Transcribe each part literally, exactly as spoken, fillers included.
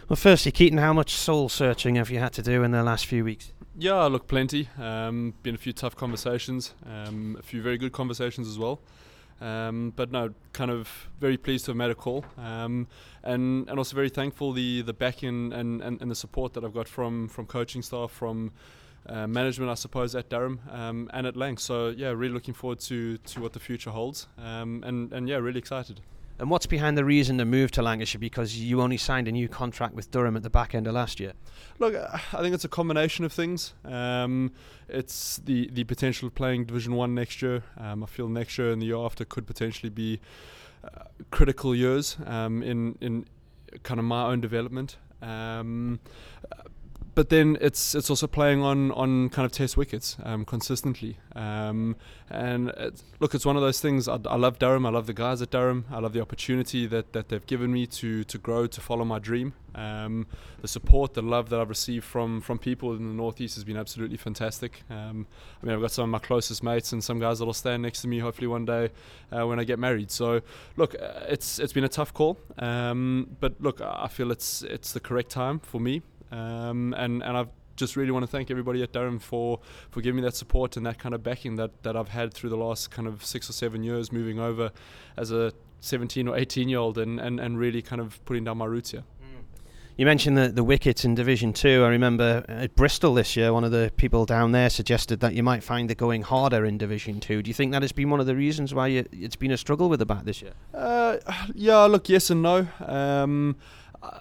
Well, firstly, Keaton, how much soul searching have you had to do in the last few weeks? Yeah, look, plenty. Um, been a few tough conversations, um, a few very good conversations as well. Um, but no, kind of very pleased to have made a call, um, and and also very thankful the the backing and, and, and the support that I've got from from coaching staff, from uh, management, I suppose, at Durham um, and at Lang. So yeah, really looking forward to to what the future holds, um, and and yeah, really excited. And what's behind the reason to move to Lancashire? Because you only signed a new contract with Durham at the back end of last year. Look, I think it's a combination of things. Um, it's the, the potential of playing Division One next year. Um, I feel next year and the year after could potentially be uh, critical years um, in in kind of my own development. Um, But then it's it's also playing on, on kind of test wickets um, consistently. Um, and it's, look, it's one of those things. I, I love Durham. I love the guys at Durham. I love the opportunity that, that they've given me to to grow, to follow my dream. Um, the support, the love that I've received from, from people in the Northeast has been absolutely fantastic. Um, I mean, I've got some of my closest mates and some guys that will stand next to me hopefully one day uh, when I get married. So, look, uh, it's it's been a tough call. Um, but look, I feel it's it's the correct time for me. Um, and, and I just really want to thank everybody at Durham for, for giving me that support and that kind of backing that, that I've had through the last kind of six or seven years moving over as a seventeen or eighteen year old and, and, and really kind of putting down my roots here. You mentioned the, the wickets in Division two. I remember at Bristol this year, one of the people down there suggested that you might find it going harder in Division two. Do you think that has been one of the reasons why you, it's been a struggle with the bat this year? Uh, yeah, look, yes and no. Um, uh,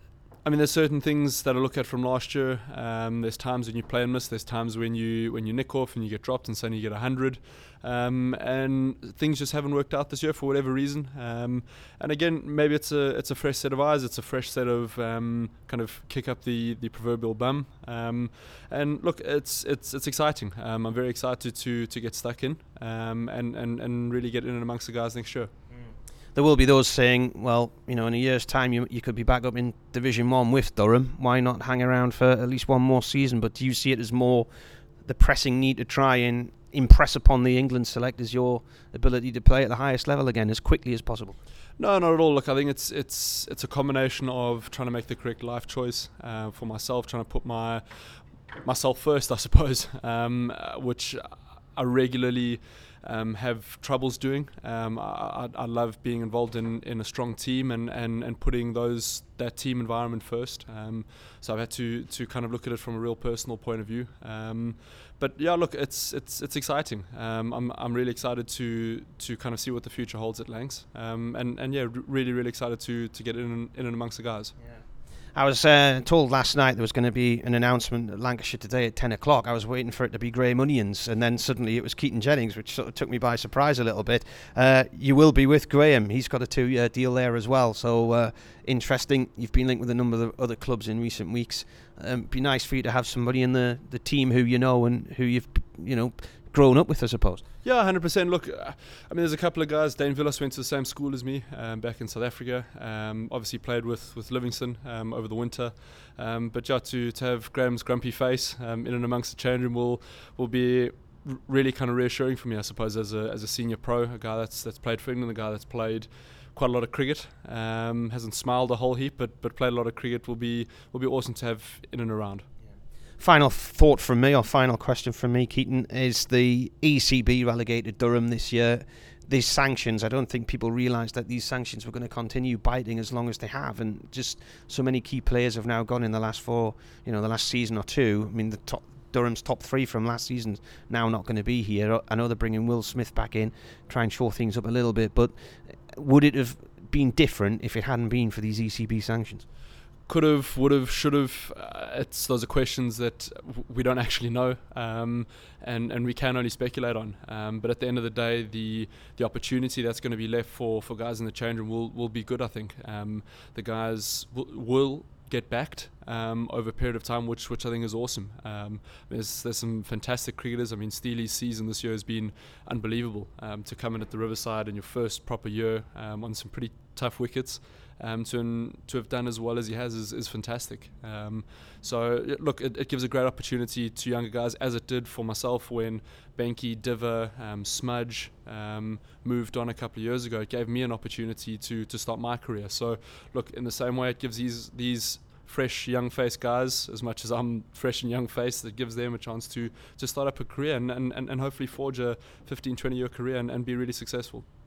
I mean, there's certain things that I look at from last year. Um, there's times when you play and miss. There's times when you when you nick off and you get dropped and suddenly you get one hundred. Um, and things just haven't worked out this year for whatever reason. Um, and again, maybe it's a it's a fresh set of eyes. It's a fresh set of um, kind of kick up the, the proverbial bum. Um, and look, it's it's it's exciting. Um, I'm very excited to to get stuck in um, and, and, and really get in and amongst the guys next year. There will be those saying, well, you know, in a year's time you you could be back up in Division one with Durham. Why not hang around for at least one more season? But do you see it as more the pressing need to try and impress upon the England selectors your ability to play at the highest level again as quickly as possible? No, not at all. Look, I think it's it's it's a combination of trying to make the correct life choice uh, for myself, trying to put my myself first, I suppose, um, which I regularly Um, have troubles doing. Um, I, I love being involved in, in a strong team and, and, and putting those that team environment first. Um, so I've had to, to kind of look at it from a real personal point of view. Um, but yeah, look, it's it's it's exciting. Um, I'm I'm really excited to to kind of see what the future holds at Lancs. Um, and and yeah, r- really really excited to to get in in and amongst the guys. Yeah. I was uh, told last night there was going to be an announcement at Lancashire today at ten o'clock. I was waiting for it to be Graham Onions, and then suddenly it was Keaton Jennings, which sort of took me by surprise a little bit. Uh, you will be with Graham. He's got a two-year deal there as well. So uh, interesting. You've been linked with a number of other clubs in recent weeks. Um, it'd be nice for you to have somebody in the, the team who you know and who you've you know grown up with, I suppose. Yeah, one hundred percent. Look, uh, I mean, there's a couple of guys. Dane Villas went to the same school as me um, back in South Africa. Um, obviously played with, with Livingston um, over the winter. Um, but yeah, to, to have Graham's grumpy face um, in and amongst the change room will will be r- really kind of reassuring for me, I suppose, as a as a senior pro, a guy that's that's played for England, a guy that's played quite a lot of cricket. Um, hasn't smiled a whole heap, but but played a lot of cricket. Will be will be awesome to have in and around. Final thought from me, or final question from me, Keaton, is the E C B relegated Durham this year. These sanctions, I don't think people realise that these sanctions were going to continue biting as long as they have, and just so many key players have now gone in the last four, you know, the last season or two. I mean, the top Durham's top three from last season's now not going to be here. I know they're bringing Will Smith back in, try and shore things up a little bit, but would it have been different if it hadn't been for these E C B sanctions? Could have, would have, should have. Uh, it's those are questions that w- we don't actually know, um, and and we can only speculate on. Um, but at the end of the day, the the opportunity that's going to be left for, for guys in the change room will will be good. I think um, the guys will, will get backed um, over a period of time, which which I think is awesome. Um, there's there's some fantastic cricketers. I mean, Steely's season this year has been unbelievable. Um, to come in at the Riverside in your first proper year um, on some pretty tough wickets. Um, to to have done as well as he has is, is fantastic. Um, so look, it, it gives a great opportunity to younger guys, as it did for myself when Benke, Diver, um, Smudge um, moved on a couple of years ago. It gave me an opportunity to to start my career. So look, in the same way, it gives these these fresh, young-faced guys, as much as I'm fresh and young-faced, that gives them a chance to to start up a career and, and, and, and hopefully forge a fifteen, twenty-year career and, and be really successful.